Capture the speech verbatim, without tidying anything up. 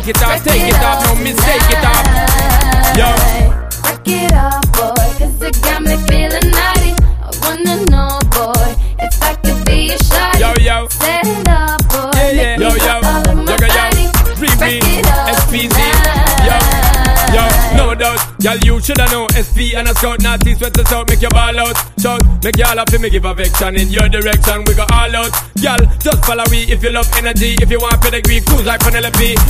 break it off, take it off, no mistake it off. Yo, break it off, boy, cause it got me feeling naughty. I wanna know, boy, if I could be your shawty. Yo, yo, set it up, boy. yeah, yeah. Yo, yo, yo, yo, free me, S P Z. Yo, yo, no doubt. Y'all, you shoulda know S P and a scout, naughty sweat us out, make your ball out. Shout, make y'all happy, me give affection in your direction. We go all out. Y'all, just follow me if you love energy. If you want pedigree, cruise like Penelope.